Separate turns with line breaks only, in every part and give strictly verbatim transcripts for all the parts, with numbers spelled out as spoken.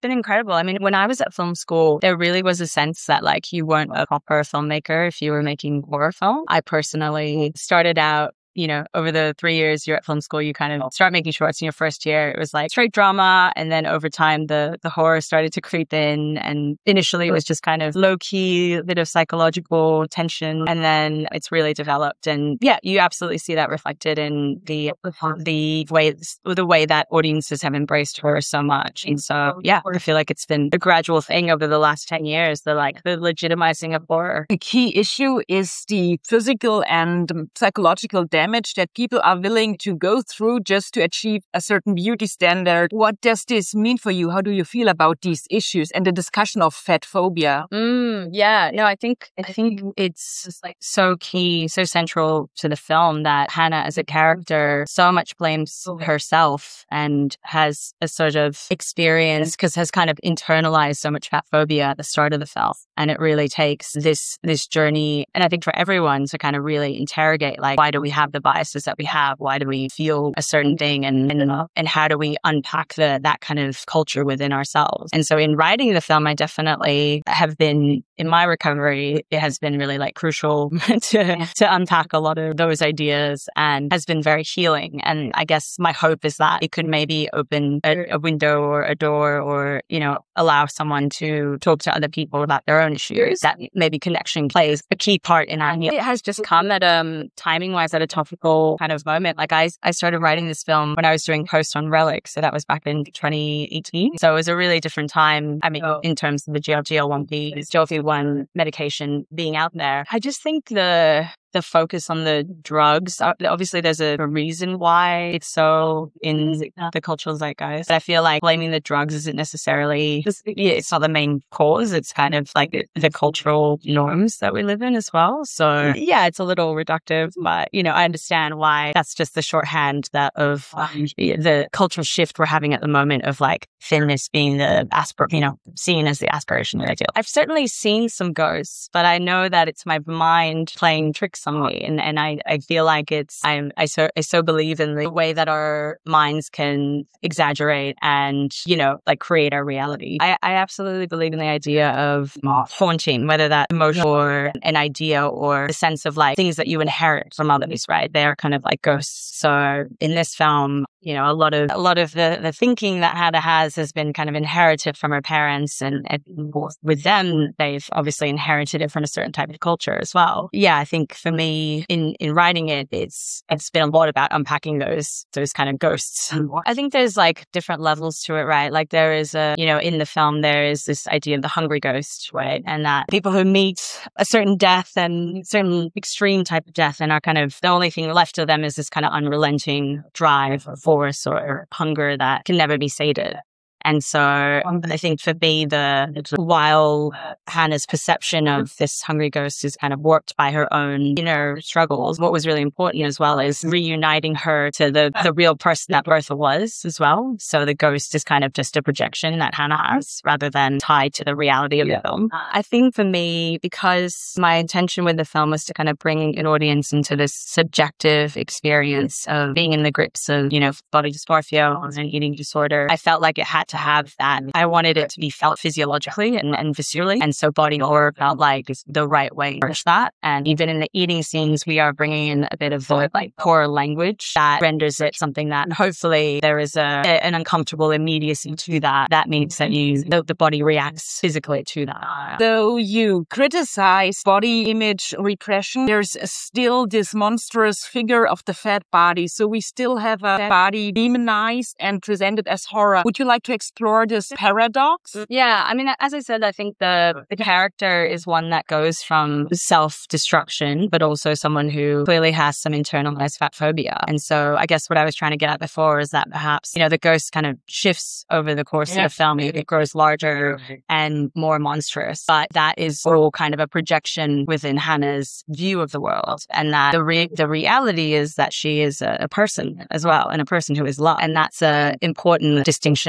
been incredible. I mean, when I was at film school, there really was a sense that like you weren't a proper filmmaker if you were making horror film. I personally started out, you know, over the three years you're at film school, you kind of start making shorts in your first year. It was like straight drama. And then over time, the the horror started to creep in. And initially it was just kind of low key, a bit of psychological tension. And then it's really developed. And yeah, you absolutely see that reflected in the the way, the way that audiences have embraced horror so much. And so, yeah, I feel like it's been a gradual thing over the last ten years, the like the legitimizing of horror.
A key issue is the physical and psychological damage damage that people are willing to go through just to achieve a certain beauty standard. What does this mean for you? How do you feel about these issues and the discussion of fat phobia?
Mm, yeah, no, I think I think it's like so key, so central to the film that Hannah as a character so much blames herself and has a sort of experience because has kind of internalized so much fat phobia at the start of the film. And it really takes this this journey, and I think for everyone to kind of really interrogate, like, why do we have the biases that we have? Why do we feel a certain thing? And and, and how do we unpack the that kind of culture within ourselves? And so in writing the film, I definitely have been, in my recovery, it has been really like crucial to, to unpack a lot of those ideas and has been very healing. And I guess my hope is that it could maybe open a, a window or a door or, you know, allow someone to talk to other people about their own issues. That maybe connection plays a key part in our healing. It has just come at um timing wise at a topical kind of moment. Like I, I started writing this film when I was doing post on Relic. So that was back in twenty eighteen. So it was a really different time. I mean, in terms of the G L one P, G L one medication being out there. I just think the the focus on the drugs, obviously there's a, a reason why it's so in the cultural zeitgeist. But I feel like blaming the drugs isn't necessarily, yeah, it's not the main cause. It's kind of like the, the cultural norms that we live in as well. So yeah, it's a little reductive, but you know, I understand why that's just the shorthand that of um, the cultural shift we're having at the moment of like thinness being the aspir, you know, seen as the aspirational ideal. I've certainly seen some ghosts, but I know that it's my mind playing tricks on me. And, and I, I feel like it's, I'm, I so, I so believe in the way that our minds can exaggerate and, you know, like create our reality. I, I absolutely believe in the idea of haunting, whether that's emotion or an idea or the sense of like things that you inherit from others, right? They're kind of like ghosts. So in this film, you know, a lot of, a lot of the, the thinking that Hannah has has been kind of inherited from her parents, and, and with them, they've obviously inherited it from a certain type of culture as well. Yeah, I think for me, in, in writing it, it's, it's been a lot about unpacking those, those kind of ghosts. I think there's like different levels to it, right? Like there is a, you know, in the film, there is this idea of the hungry ghost, right? And that people who meet a certain death and certain extreme type of death and are kind of, the only thing left of them is this kind of unrelenting drive or force or hunger that can never be sated. And so I think for me, the while Hannah's perception of this hungry ghost is kind of warped by her own inner struggles, what was really important as well is reuniting her to the, the real person that Bertha was as well. So the ghost is kind of just a projection that Hannah has rather than tied to the reality of yeah. the film. I think for me, because my intention with the film was to kind of bring an audience into this subjective experience of being in the grips of, you know, body dysmorphia and eating disorder, I felt like it had to have that. I wanted it to be felt physiologically and, and viscerally. And so body horror felt like the right way to approach that. And even in the eating scenes, we are bringing in a bit of the like horror language that renders it something that hopefully there is a, an uncomfortable immediacy to that. That means that you, the, the body reacts physically to that.
So you criticize body image repression. There's still this monstrous figure of the fat body. So we still have a body demonized and presented as horror. Would you like to explore this paradox?
Yeah, I mean, as I said, I think the, the character is one that goes from self-destruction, but also someone who clearly has some internalized fat phobia. And so I guess what I was trying to get at before is that perhaps, you know, the ghost kind of shifts over the course yeah. of the film. It grows larger and more monstrous, but that is all kind of a projection within Hannah's view of the world. And that the, re- the reality is that she is a, a person as well, and a person who is loved. And that's an important distinction that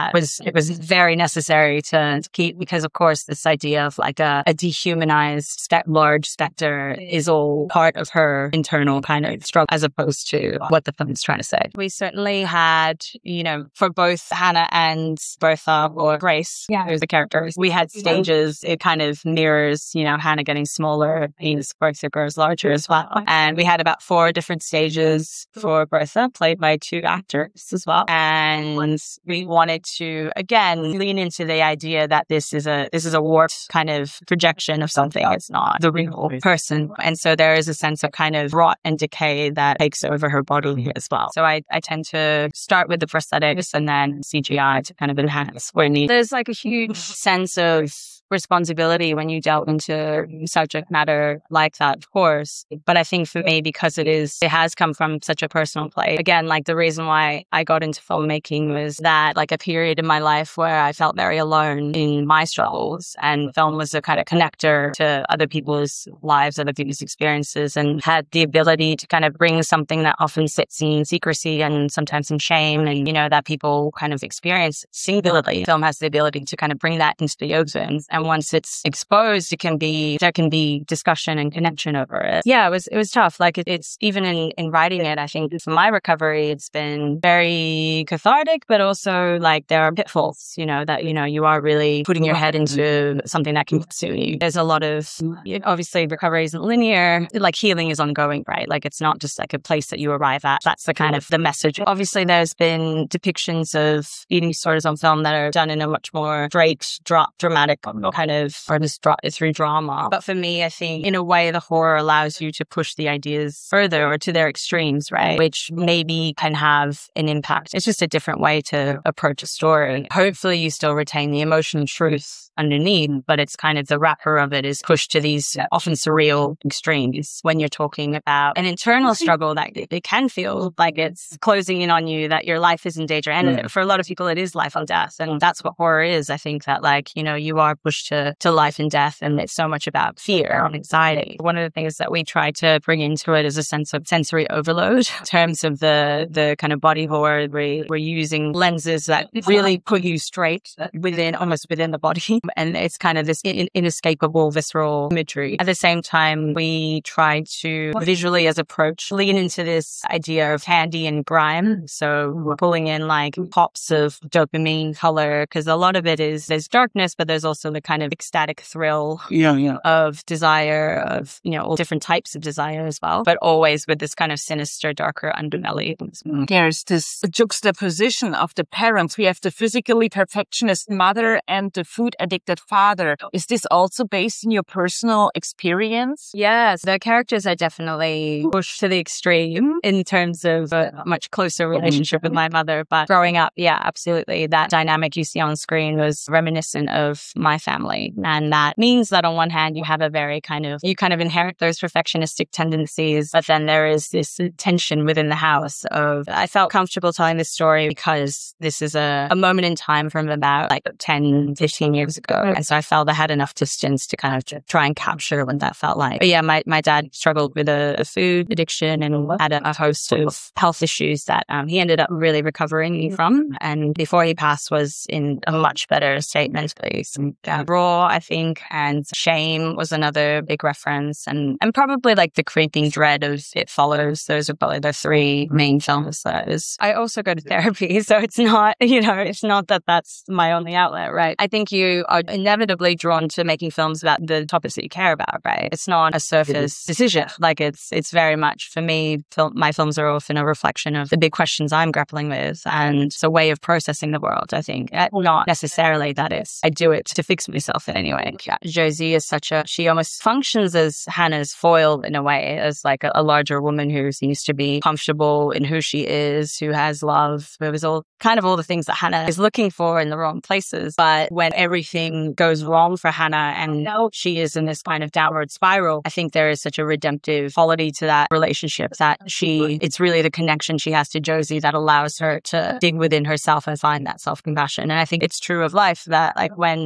that was, it was very necessary to keep, because of course this idea of like a, a dehumanized spe- large specter is all part of her internal kind of struggle as opposed to what the film is trying to say. We certainly had, you know, for both Hannah and Bertha or Grace, yeah, who's the characters, we had stages. It kind of mirrors, you know, Hannah getting smaller means Bertha grows larger as well. And we had about four different stages for Bertha, played by two actors as well. And we wanted to, again, lean into the idea that this is a, this is a warped kind of projection of something. It's not the real person. And so there is a sense of kind of rot and decay that takes over her body as well. So I, I tend to start with the prosthetics and then C G I to kind of enhance where needed. There's like a huge sense of responsibility when you delve into subject matter like that, of course. But I think for me, because it is, it has come from such a personal place. Again, like the reason why I got into filmmaking was that like a period in my life where I felt very alone in my struggles, and film was a kind of connector to other people's lives, other people's experiences, and had the ability to kind of bring something that often sits in secrecy and sometimes in shame, and, you know, that people kind of experience singularly. Film has the ability to kind of bring that into the open. And once it's exposed, it can be, there can be discussion and connection over it. Yeah, it was, it was tough. Like it, it's even in, in writing it, I think for my recovery, it's been very cathartic, but also like there are pitfalls, you know, that, you know, you are really putting your head into something that can consume you. There's a lot of, obviously recovery isn't linear, like healing is ongoing, right? Like it's not just like a place that you arrive at. That's the kind of the message. Obviously there's been depictions of eating disorders on film that are done in a much more straight, dra- dramatic kind of, or just dra- through drama. But for me, I think in a way, the horror allows you to push the ideas further or to their extremes, right? Which maybe can have an impact. It's just a different way to approach a story. Hopefully you still retain the emotional truth underneath, but it's kind of the wrapper of it is pushed to these often surreal extremes when you're talking about an internal struggle that it can feel like it's closing in on you, that your life is in danger. And yeah. for a lot of people, it is life or death. And that's what horror is. I think that like, you know, you are pushed to, to life and death, and it's so much about fear and anxiety. One of the things that we try to bring into it is a sense of sensory overload in terms of the, the kind of body horror. We, we're using lenses that really put you straight within, almost within the body. And it's kind of this in, inescapable visceral imagery. At the same time, we try to visually as approach lean into this idea of candy and grime. So we're pulling in like pops of dopamine color, because a lot of it is there's darkness, but there's also the kind of ecstatic thrill
yeah, yeah.
of desire, of, you know, all different types of desire as well, but always with this kind of sinister, darker underbelly.
There's this juxtaposition of the parents. We have the physically perfectionist mother and the food addicted father. Is this also based in your personal experience?
Yes, the characters are definitely pushed to the extreme in terms of a much closer relationship with my mother. But growing up, yeah, absolutely. That dynamic you see on screen was reminiscent of my family. And that means that on one hand, you have a very kind of, you kind of inherit those perfectionistic tendencies, but then there is this tension within the house of, I felt comfortable telling this story because this is a, a moment in time from about like ten, fifteen years ago. And so I felt I had enough distance to kind of try and capture what that felt like. But yeah, my, my dad struggled with a, a food addiction and had a, a host of health issues that um, he ended up really recovering from. And before he passed was in a much better state mentally. So, uh, Raw, I think, and Shame was another big reference. And, and probably like the creeping dread of It Follows. Those are probably the three main films that is. I also go to therapy, so it's not, you know, it's not that that's my only outlet, right? I think you are inevitably drawn to making films about the topics that you care about, right? It's not a surface decision. Like it's it's very much, for me, film, my films are often a reflection of the big questions I'm grappling with, and it's a way of processing the world, I think. Not necessarily that it's, I do it to fix myself in any way. Yeah. Josie is such a, she almost functions as Hannah's foil in a way, as like a, a larger woman who seems to be comfortable in who she is, who has love, who is all kind of all the things that Hannah is looking for in the wrong places. But when everything goes wrong for Hannah and she is in this kind of downward spiral, I think there is such a redemptive quality to that relationship that she, it's really the connection she has to Josie that allows her to dig within herself and find that self-compassion. And I think it's true of life that like when it really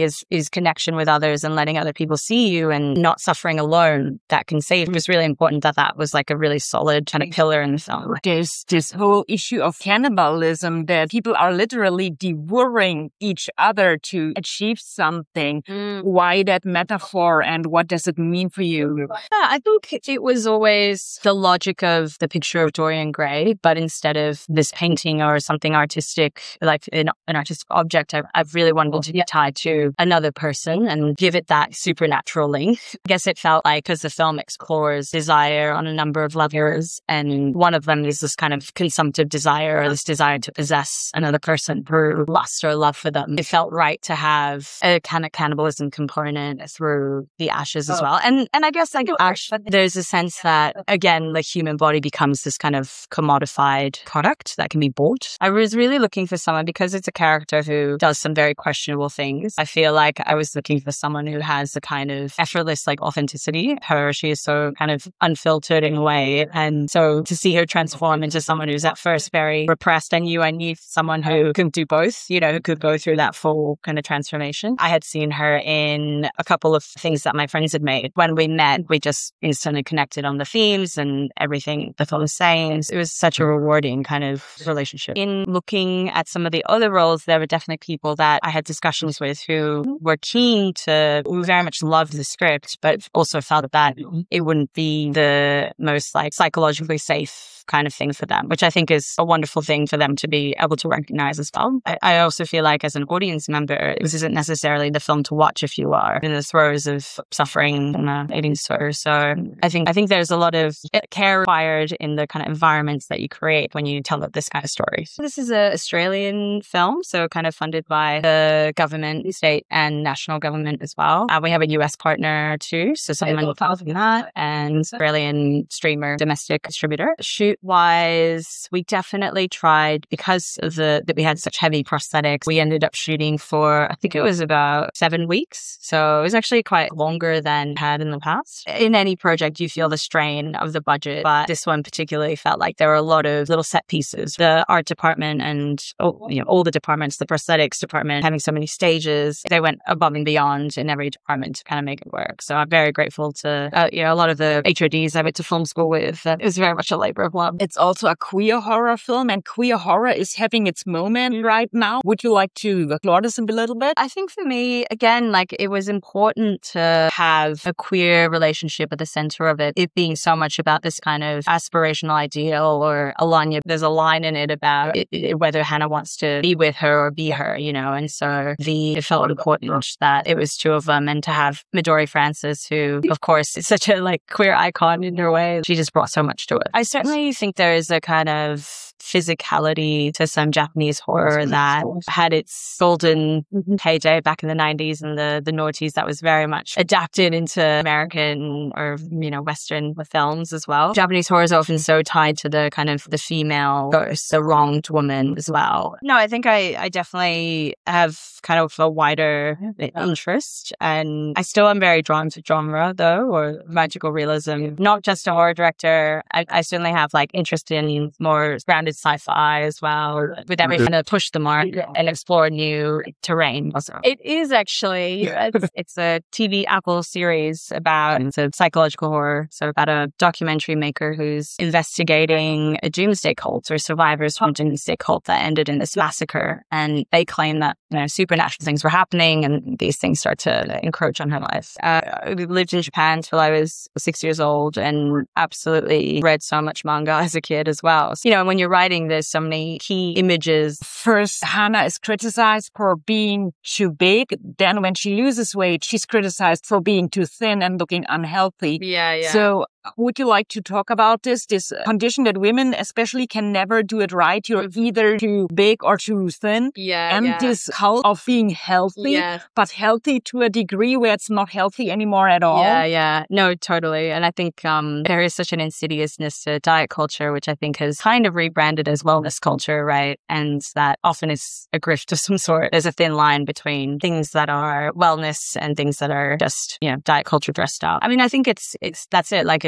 is is connection with others and letting other people see you and not suffering alone that can save. It was really important that that was like a really solid kind of pillar in the film.
There's this whole issue of cannibalism, that people are literally devouring each other to achieve something. Mm. Why that metaphor, and what does it mean for you?
Yeah, I think it was always the logic of the picture of Dorian Gray, but instead of this painting or something artistic, like an, an artistic object, I, I really wanted to be tied to another person and give it that supernatural link. I guess it felt like, because the film explores desire on a number of levels, and one of them is this kind of consumptive desire, or this desire to possess another person through lust or love for them. It felt right to have a kind of cannibalism component through the ashes as well. And and I guess like ash, there's a sense that, again, the human body becomes this kind of commodified product that can be bought. I was really looking for someone, because it's a character who does some very questionable things. I feel like I was looking for someone who has a kind of effortless like authenticity. Her, she is so kind of unfiltered in a way. And so to see her transform into someone who's at first very repressed, I knew I need someone who can do both, you know, who could go through that full kind of transformation. I had seen her in a couple of things that my friends had made. When we met, we just instantly connected on the themes and everything the film was saying. It was such a rewarding kind of relationship. In looking at some of the other roles, there were definitely people that I had discussions with who were keen to, who very much loved the script, but also felt that it wouldn't be the most like psychologically safe kind of thing for them, which I think is a wonderful thing for them to be able to recognize as well. I, I also feel like as an audience member, this isn't necessarily the film to watch if you are in the throes of suffering and uh, eating disorder. So I think I think there's a lot of care required in the kind of environments that you create when you tell this kind of story. So this is an Australian film, so kind of funded by the government, state and national government as well. Uh, we have a U S partner too, so someone involved in that, and Australian streamer, domestic distributor. Shoot wise, we definitely tried, because of the that we had such heavy prosthetics, we ended up shooting for, I think it was about seven weeks. So it was actually quite longer than had in the past. In any project, you feel the strain of the budget, but this one particularly felt like there were a lot of little set pieces. The art department and oh, you know, all the departments, the prosthetics department, having so many stages, they went above and beyond in every department to kind of make it work. So I'm very grateful to, uh, you know, a lot of the H O Ds I went to film school with. Uh, it was very much a labor of love.
It's also a queer horror film, and queer horror is having its moment right now. Would you like to explore this a little bit?
I think for me, again, like it was important to have a queer relationship at the center of it. It being so much about this kind of aspirational ideal, or Alanya, there's a line in it about it, it, whether Hannah wants to be with her or be her, you know, and so the it felt important that it was two of them, and to have Midori Francis, who, of course, is such a like queer icon in her way. She just brought so much to it. I certainly think there is a kind of physicality to some Japanese horror that had its golden heyday back in the nineties and the, the noughties, that was very much adapted into American or, you know, Western films as well. Japanese horror is often so tied to the kind of the female ghost, the wronged woman as well. No, I think I, I definitely have kind of a wider interest, and I still am very drawn to genre though, or magical realism. Not just a horror director. I, I certainly have like interest in more grounded sci-fi as well, with every kind of push the mark and explore new terrain. Also, it is actually it's, it's a T V Apple series about it's a psychological horror, so about a documentary maker who's investigating a doomsday cult or survivors from a doomsday cult that ended in this massacre, and they claim that, you know, supernatural things were happening, and these things start to encroach on her life. Uh, I lived in Japan till I was six years old, and absolutely read so much manga as a kid as well. So, you know, when you're writing, there's so many key images.
First, Hannah is criticized for being too big. Then when she loses weight, she's criticized for being too thin and looking unhealthy.
Yeah, yeah.
So would you like to talk about this, this condition that women especially can never do it right? You're either too big or too thin.
Yeah,
And
yeah.
this cult of being healthy,
Yeah.
but healthy to a degree where it's not healthy anymore at all.
Yeah, yeah. No, totally. And I think um, there is such an insidiousness to diet culture, which I think has kind of rebranded as wellness culture, right? And that often is a grift of some sort. There's a thin line between things that are wellness and things that are just, you know, diet culture dressed up. I mean, I think it's, it's, that's it. Like it's,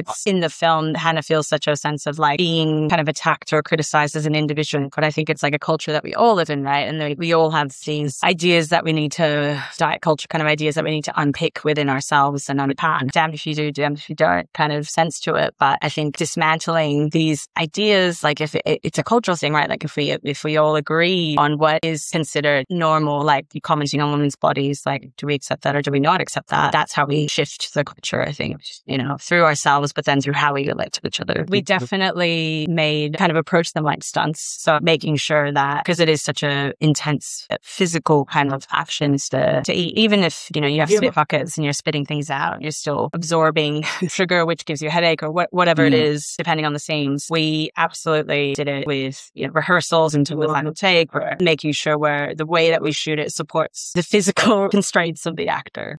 sense in the film, Hannah feels such a sense of like being kind of attacked or criticized as an individual. But I think it's like a culture that we all live in, right? And we all have these ideas that we need to, diet culture kind of ideas that we need to unpick within ourselves and unpack. Damned if you do, damned if you don't kind of sense to it. But I think dismantling these ideas, like if it, it's a cultural thing, right? Like if we, if we all agree on what is considered normal, like commenting on women's bodies, like do we accept that or do we not accept that? That's how we shift the culture, I think, you know, through ourselves, but then through how we relate to each other. We definitely made kind of approach them like stunts. So making sure that, because it is such a intense physical kind of actions to, to eat, even if, you know, you have spit buckets and you're spitting things out, you're still absorbing sugar, which gives you a headache or what, whatever mm. it is, depending on the scenes. We absolutely did it with, you know, rehearsals until the final take. We're making sure where the way that we shoot it supports the physical constraints of the actor.